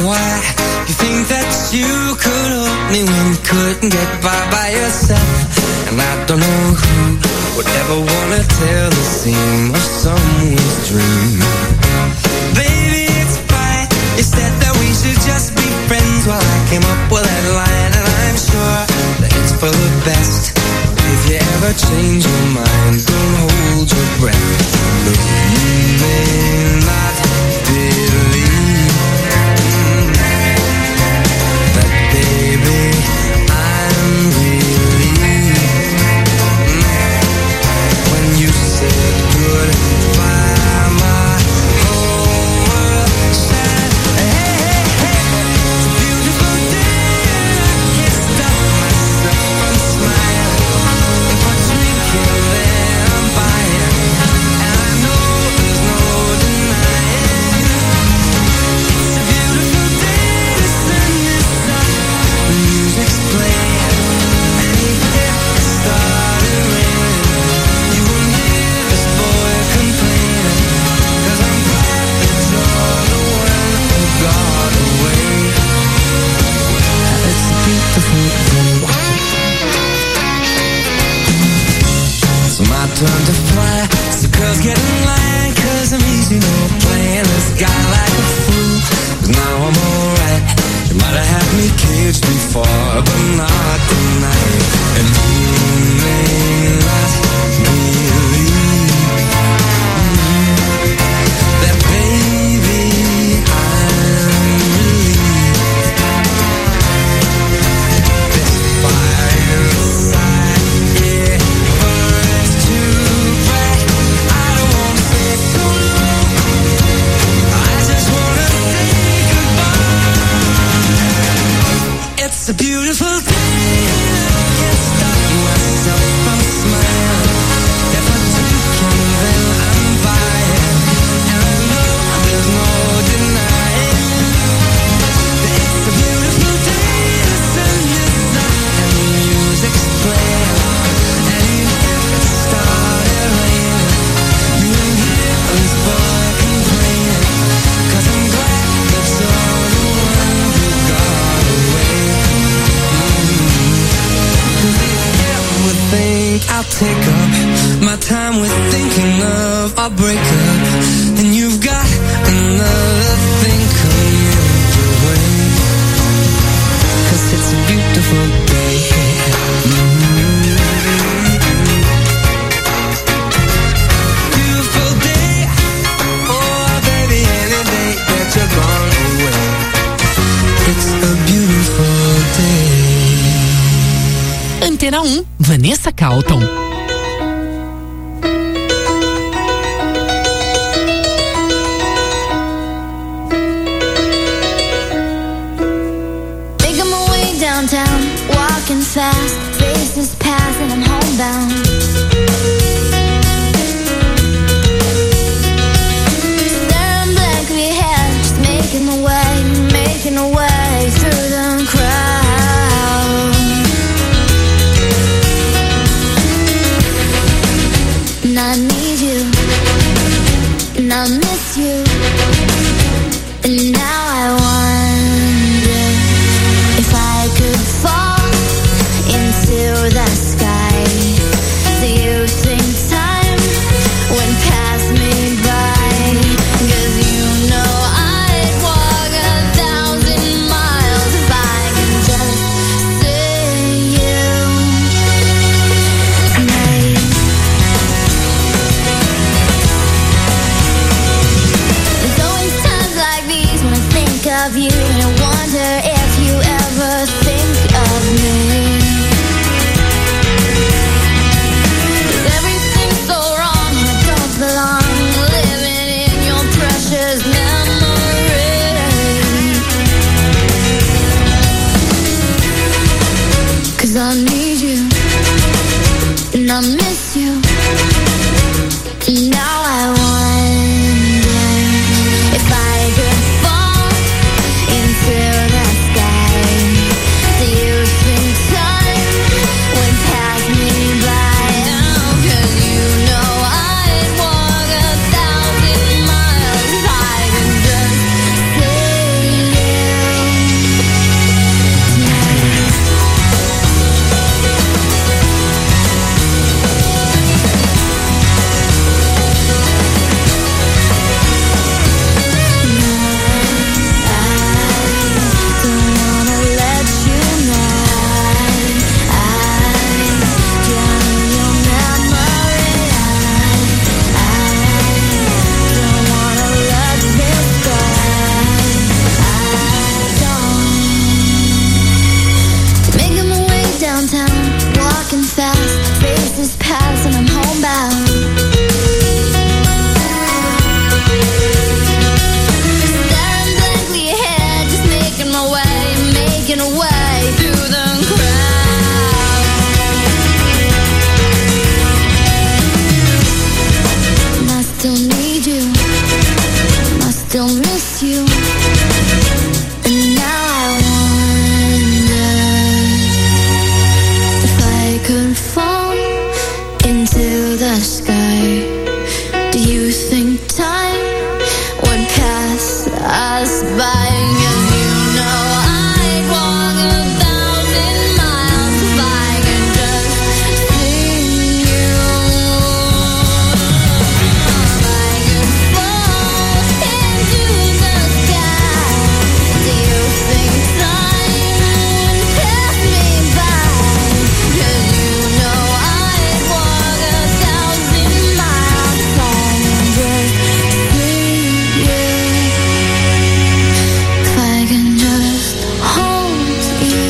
why you think that you could hold me when you couldn't get by yourself. And I don't know who would ever wanna tell the seam of someone's dream. Baby, it's fine. You said that we should just be friends. Well, I came up with that line, and I'm sure that it's for the best. If you ever change your mind, don't hold your breath. Look, you may not believe that, baby, I'm relieved when you said goodbye. My whole world shined. Hey, hey, hey, it's a beautiful day, and I can't stop myself from smiling. If I drink it, then I'm buying, and I know there's no denying. It's a beautiful day, the sun is up, the music's playing, and if it started raining, you wouldn't hear this boy complaining, 'cause I'm glad that you're the one who got away. It's a beautiful day. It's my turn to fly, so girls get in line, 'cause I'm easy, no playing this guy like a fool. 'Cause now I'm alright. You might have had me caged before, but not tonight. And you may not believe that, baby, I'm relieved. This fire inside, yeah, burns too bright. I don't wanna stay so long, I just wanna say goodbye. It's a beautiful day, and I can't stop myself from smiling. If I drink it, then I'm buying, and I know there's no denying that it's a beautiful day. The sun is up and the music's playing, and even if it started raining, you won't hear this boy complaining, 'cause I'm glad that you're the one who got away. 'Cause if you ever think I'll take up my time with thinking of our breakup, then you've got another thing coming your way. 'Cause it's a beautiful day. Beautiful day. Oh, baby, any day that you're gone away. It's a beautiful day. Antena 1, Vanessa Carlton. Making my way downtown, walking fast, faces pass and I'm homebound. Staring blankly ahead, just making my way through the crowd. And I need you, and I miss you, and now I wonder if I could fall into the sky. Do you think time went past me by? 'Cause you know I'd walk 1,000 miles if I could just see you tonight. There's always times like these when I think of you, and I wonder if you ever think of me. 'Cause everything's so wrong and I don't belong, living in your precious memory. 'Cause I need you, and I miss you, and now I wonder if I could fall into still miss you. And now I wonder if I could fall into the sky. Do you think time would pass us by? 'Cause you know I'd walk 1,000 miles if I could just see you. If I could fall into the sky, do you think time would pass me by? 'Cause you know I'd walk 1,000 miles if I could just see you. If I can just hold you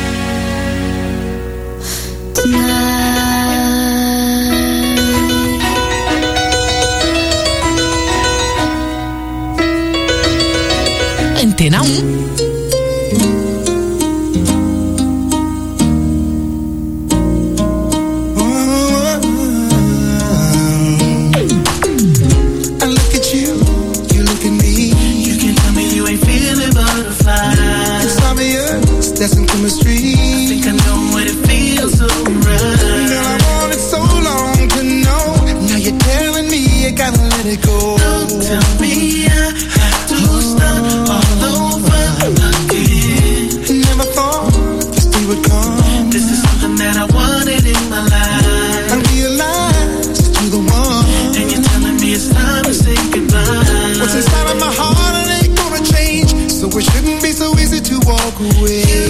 tonight. Antena 1. I look at you, you look at me. You can tell me you ain't feeling butterflies. It's obvious, that's some chemistry. I think I know what it feels so right. Girl, I wanted so long to know. Now you're telling me you gotta let it go. Don't tell me I have to start all over again. Never thought this day would come. This is something that I wanted in my life. I realized that you're the one. And you're telling me it's time to say goodbye. What's inside of my heart, it ain't gonna change. So it shouldn't be so easy to walk away. I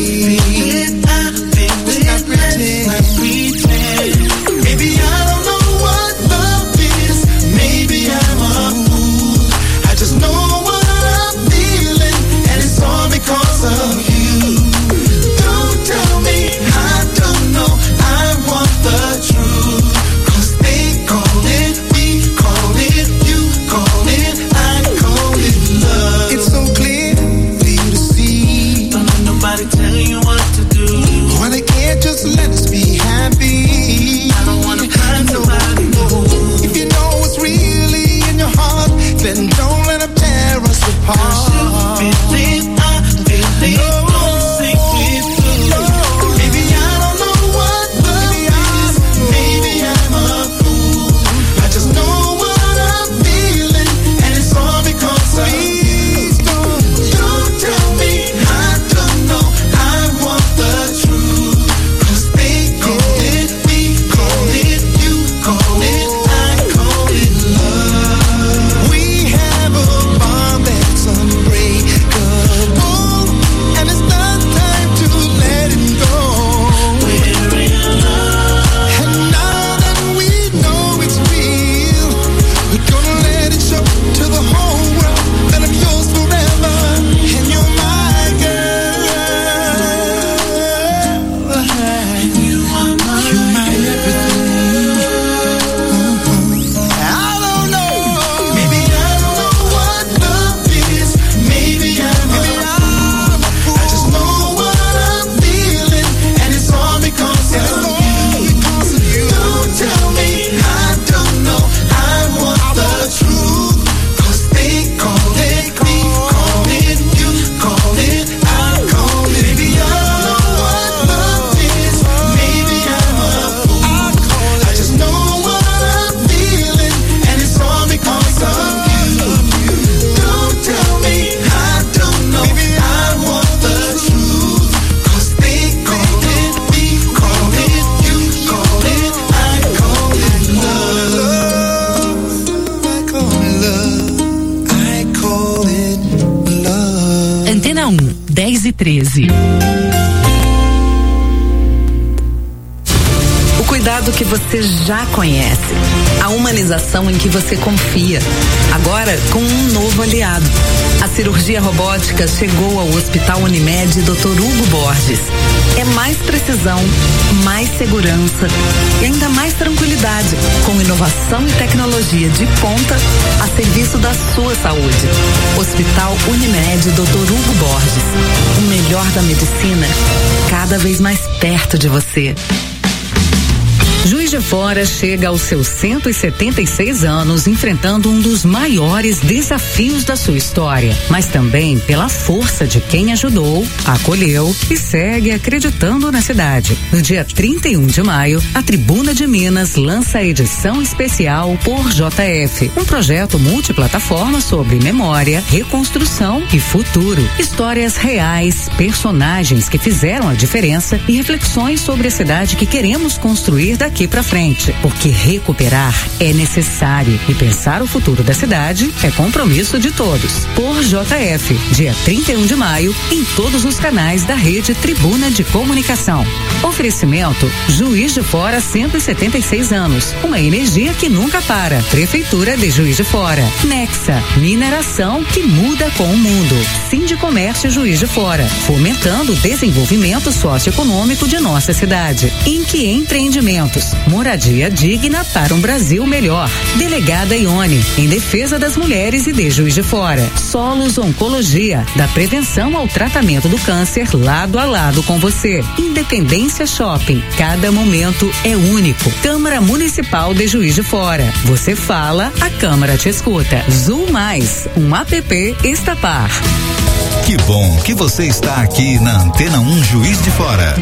feel it, Let's not pretend. Maybe I don't know what love is. Maybe I'm a fool. I just know what I'm feeling, and it's all because of you. Don't tell me I don't know. I want the truth. 'Cause they call it, we call it, you call it, I call it love. It's so clear for you to see. Don't let nobody tell you what to do. Why they can't just let us be happy. I don't wanna find somebody new. If you know what's really in your heart, then don't let them tear us apart. Feeling, I feel it, don't sink it through. Maybe I don't know what love is. Maybe I'm a fool. I just know what I'm feeling, and it's all because of you. Don't tell me I don't know. I want the truth. 'Cause they call it, we call it, you call it, I call it love. We have a bond that's unbreakable, and it's not time to let it go. We're in love. And now that we know it's real, we're gonna let it show to the whole world that I'm yours forever, and you're my girl. You are You're my everything. I don't know. Maybe I don't know what love is. Maybe I'm a fool. I just know what I'm feeling, and it's all because of you. Don't tell me I don't know. I want the truth. 'Cause they call it, we call it, you call it, I call it. Maybe I don't know what love is. Maybe I'm a fool. I just know what I'm feeling, and it's all because of you. Don't tell me I don't know. I want the truth. 'Cause they call it, we call it, you call it, I call it love. I call it love. I call it love. Antena 1, 10h13. O cuidado que você já conhece. A humanização em que você confia. Agora com um novo aliado. A cirurgia robótica chegou ao Hospital Unimed Dr. Hugo Borges. É mais precisão, mais segurança e ainda mais tranquilidade, com inovação e tecnologia de ponta a serviço da sua saúde. Hospital Unimed Dr. Hugo Borges. O melhor da medicina, cada vez mais perto de você. Juiz de Fora chega aos seus 176 anos enfrentando um dos maiores desafios da sua história, mas também pela força de quem ajudou, acolheu e segue acreditando na cidade. No dia 31 de maio, a Tribuna de Minas lança a edição especial Por JF, um projeto multiplataforma sobre memória, reconstrução e futuro. Histórias reais, personagens que fizeram a diferença e reflexões sobre a cidade que queremos construir daqui pra frente. Porque recuperar é necessário e pensar o futuro da cidade é compromisso de todos. Por JF, dia 31 de maio, em todos os canais da rede Tribuna de Comunicação. Oferecimento Juiz de Fora 176 anos. Uma energia que nunca para. Prefeitura de Juiz de Fora. Nexa, mineração que muda com o mundo. Sindicomércio Juiz de Fora, fomentando o desenvolvimento socioeconômico de nossa cidade. Inque Empreendimentos, moradia digna para um Brasil melhor. Delegada Ione, em defesa das mulheres e de Juiz de Fora. Solos Oncologia, da prevenção ao tratamento do câncer lado a lado com você. Independência Shopping, cada momento é único. Câmara Municipal de Juiz de Fora. Você fala, a Câmara te escuta. Zoom Mais, um app Estapar. Que bom que você está aqui na Antena 1 Juiz de Fora.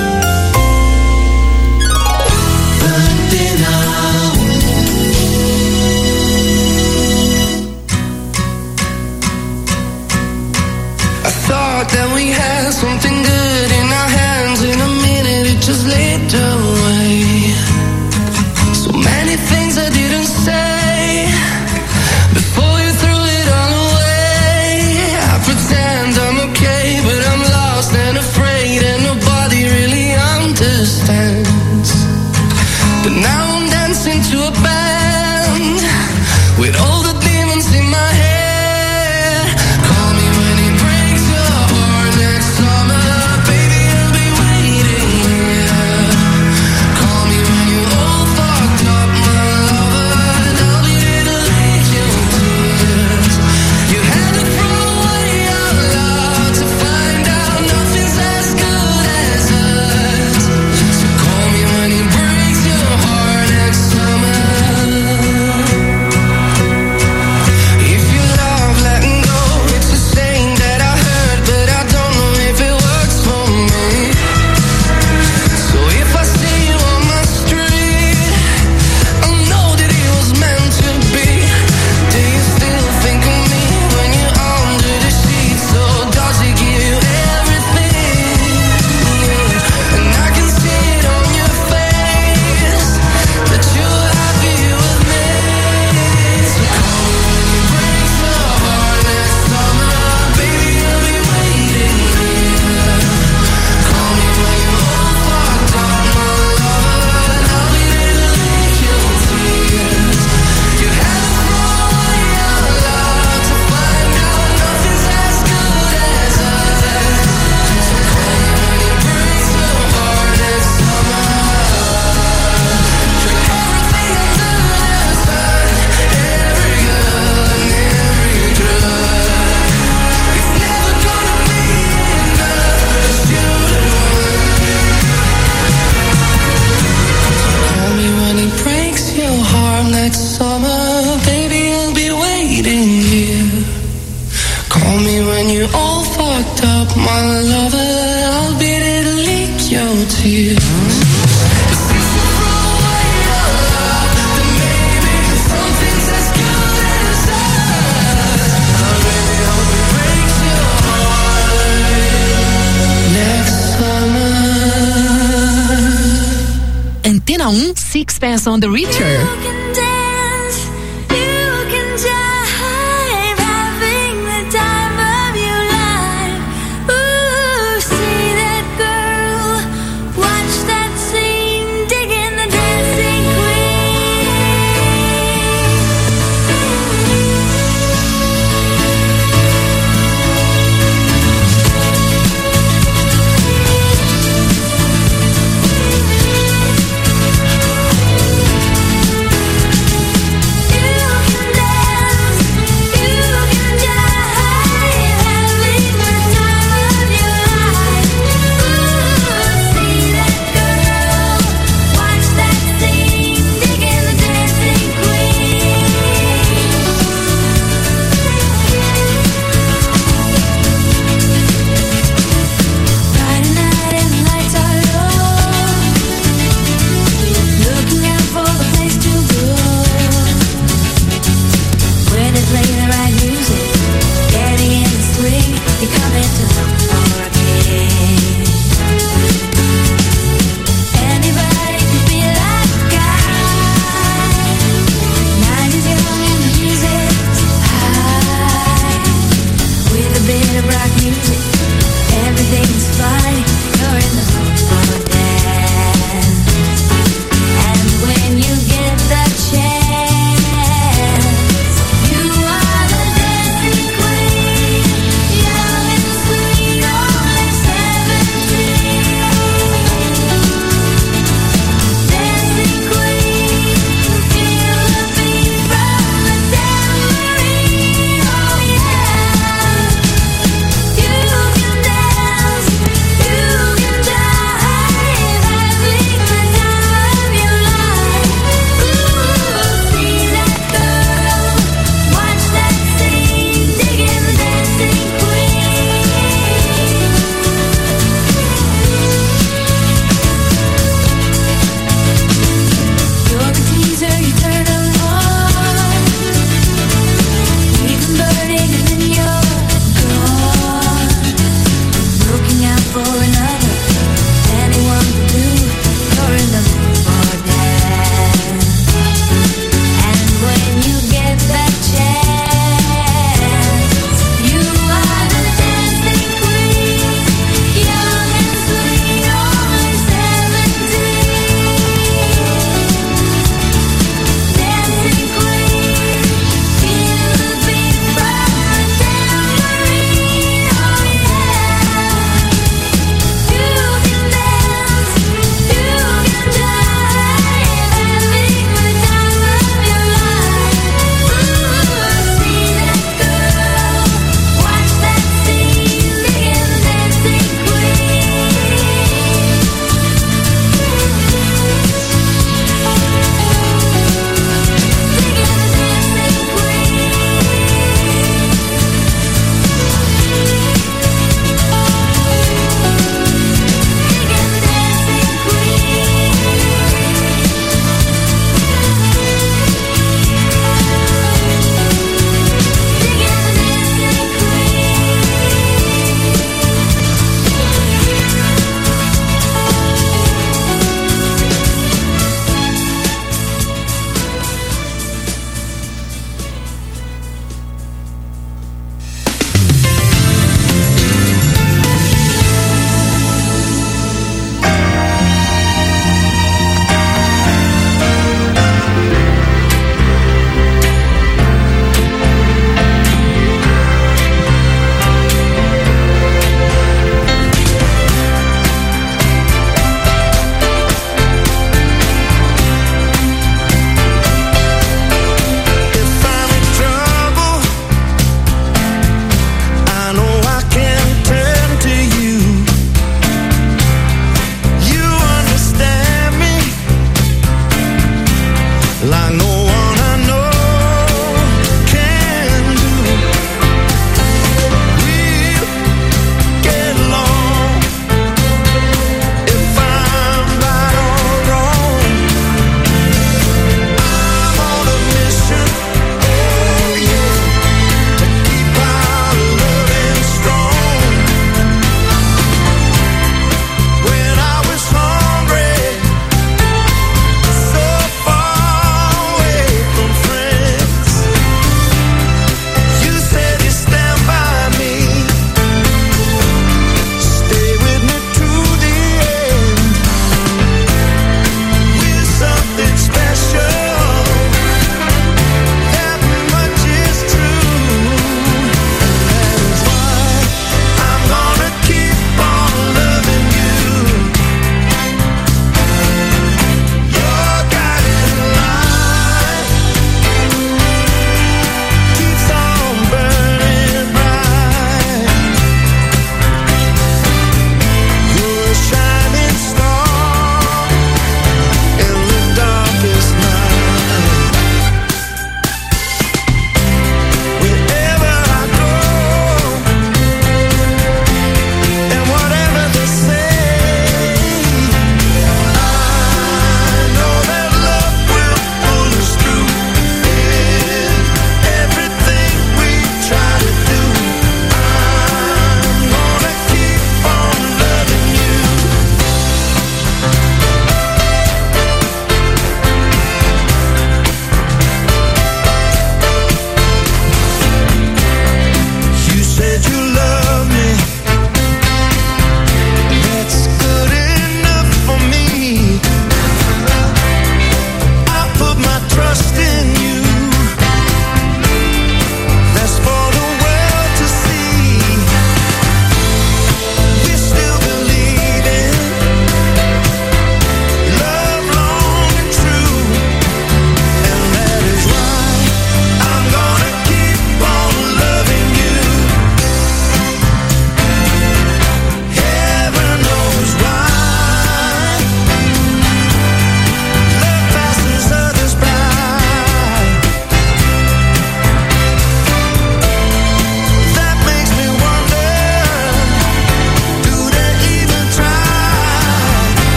I thought that we had something good in our hands. In a minute it just slipped away. So many things I didn't say before you threw it all away. I pretend I'm okay, but I'm lost and afraid, and nobody really understands. But now I'm dancing to a band with all the demons in my head. Call me when it breaks your heart next summer, baby, I'll be waiting here. Call me when you're all fucked up, my lover, and I'll be there to lick your tears. You had to throw away your love to find out nothing's as good as us. So call me when it breaks your heart next summer. If you love letting go, it's a saying that I heard, but I don't know if it works for me. So if I see you on my street, I know that it was meant to be. Do you still think of me when you're under the sheets? So does it give you everything? Yeah. And I can see it on your face that you're happy with me. So call me when it breaks your heart next summer, baby, I'll be waiting here. Call me when you're all fucked up, my lover, and I'll be there to lick your tears. You had to throw away your love to find out nothing's as good as us. So call me when it breaks your heart next summer. Drink everything under the sun, every girl and every drug. It's never gonna be enough, 'cause you're the one. Call me when it breaks your heart next summer, baby, I'll be waiting here. Call me when you're all fucked up, my lover, I'll be there to lick your tears. But since you threw away your love, then maybe something's as good as us. I really hope it breaks your heart next summer. Antena 1, Sixpence on the Richer. You can dance, you can jive, having the time of your life. Ooh, see that girl, watch that scene, digging the dancing queen.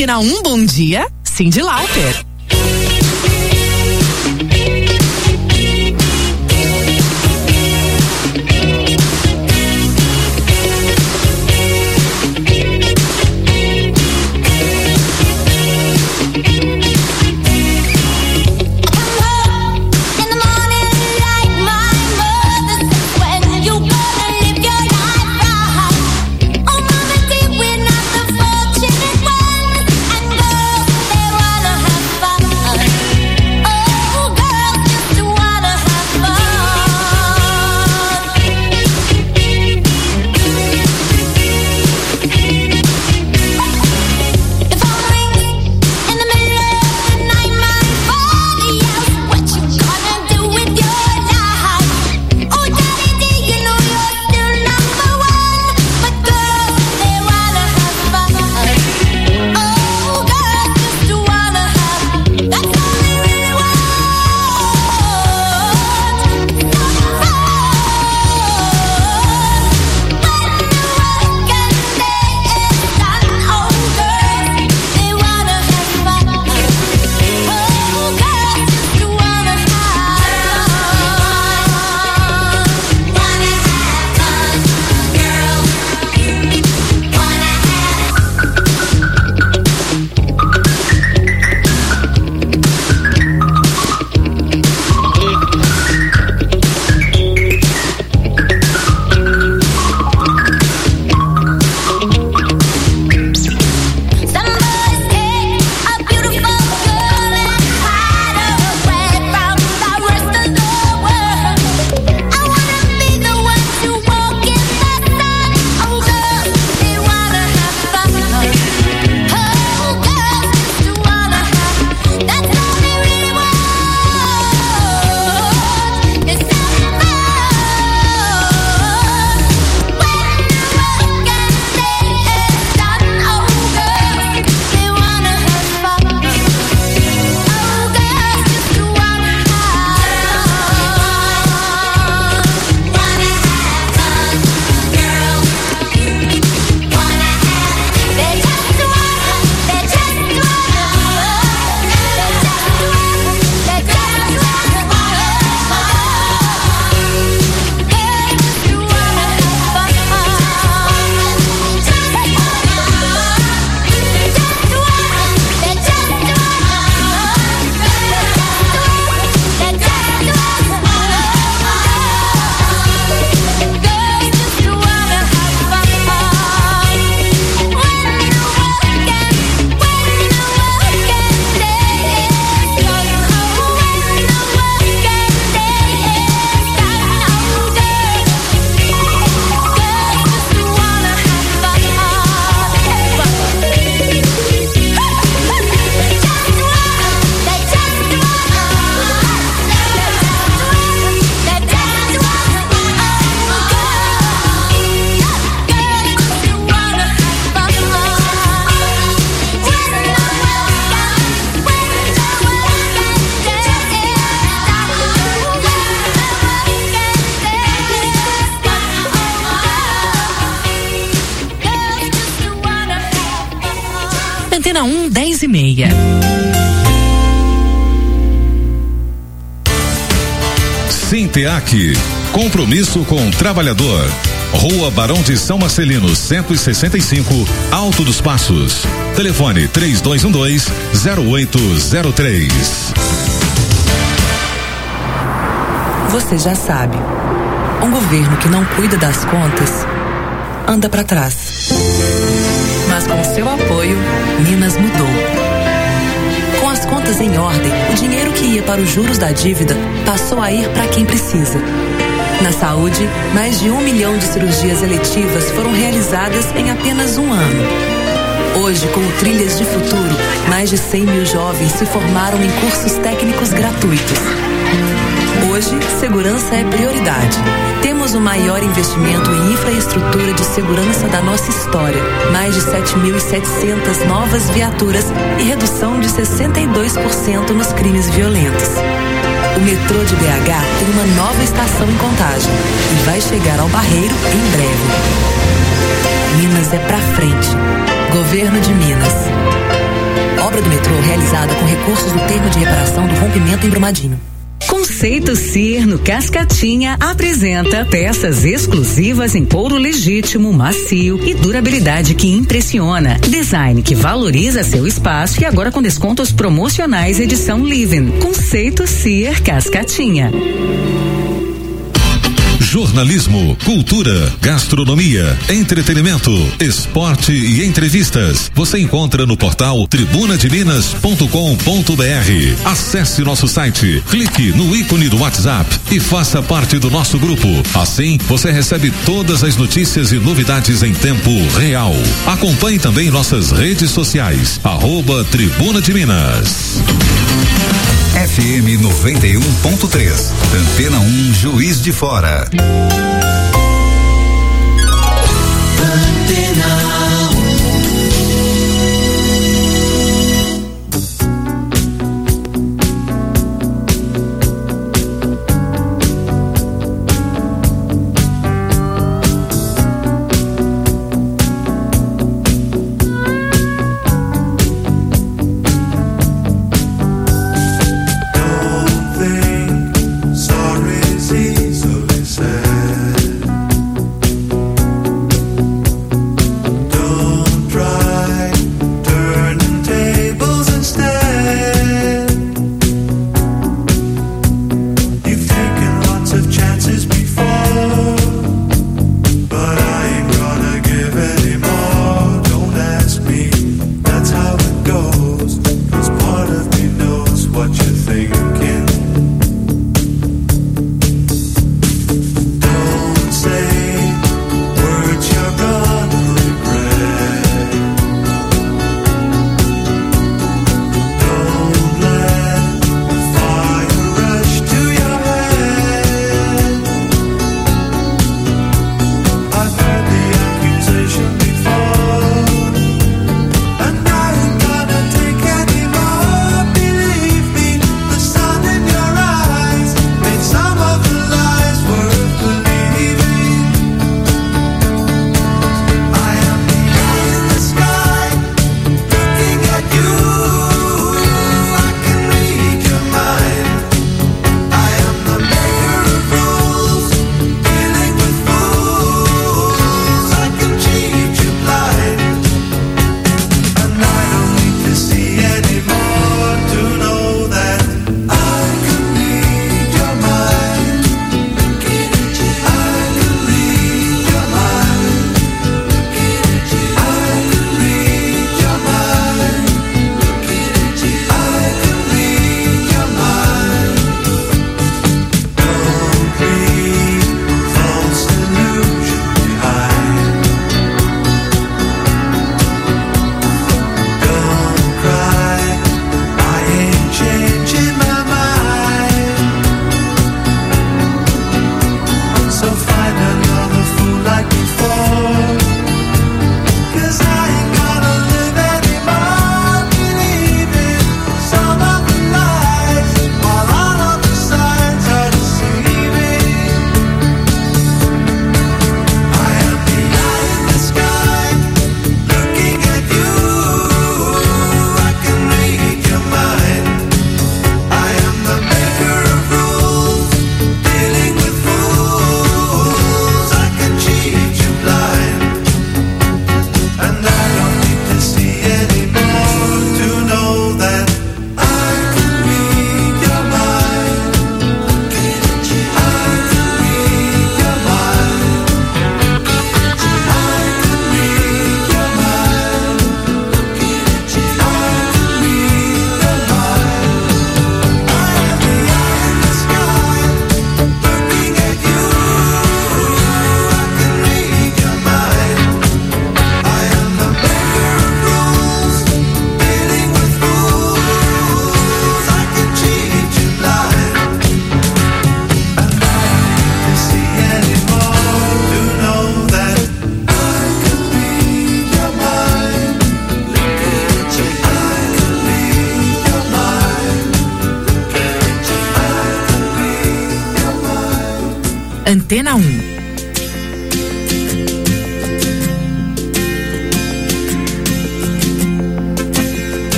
Antena 1, bom dia, Cyndi Lauper. Antena 1, 10h30. Sinteac, compromisso com o trabalhador. Rua Barão de São Marcelino, 165, Alto dos Passos. Telefone 3212-0803. Você já sabe, um governo que não cuida das contas anda para trás. Mas com seu apoio, Minas mudou. Com as contas em ordem, o dinheiro que ia para os juros da dívida passou a ir para quem precisa. Na saúde, mais de 1 milhão de cirurgias eletivas foram realizadas em apenas um ano. Hoje, com o Trilhas de Futuro, mais de 100 mil jovens se formaram em cursos técnicos gratuitos. Hoje, segurança é prioridade. Temos o maior investimento em infraestrutura de segurança da nossa história. Mais de 7.700 novas viaturas e redução de 62% nos crimes violentos. O metrô de BH tem uma nova estação em Contagem e vai chegar ao Barreiro em breve. Minas é pra frente. Governo de Minas. Obra do metrô realizada com recursos do termo de reparação do rompimento em Brumadinho. Conceito CIR no Cascatinha apresenta peças exclusivas em couro legítimo, macio e durabilidade que impressiona. Design que valoriza seu espaço e agora com descontos promocionais edição Living. Conceito CIR Cascatinha. Jornalismo, cultura, gastronomia, entretenimento, esporte e entrevistas. Você encontra no portal tribunademinas.com.br. Acesse nosso site, clique no ícone do WhatsApp e faça parte do nosso grupo. Assim, você recebe todas as notícias e novidades em tempo real. Acompanhe também nossas redes sociais, @Tribuna de Minas. FM 91.3, Antena 1, Juiz de Fora. Antena 1.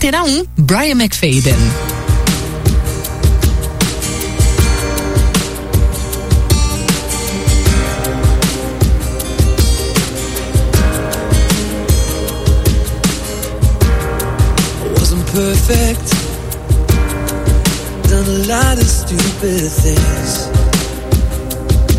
Antena 1, Brian McFadden. Perfect, done a lot of stupid things.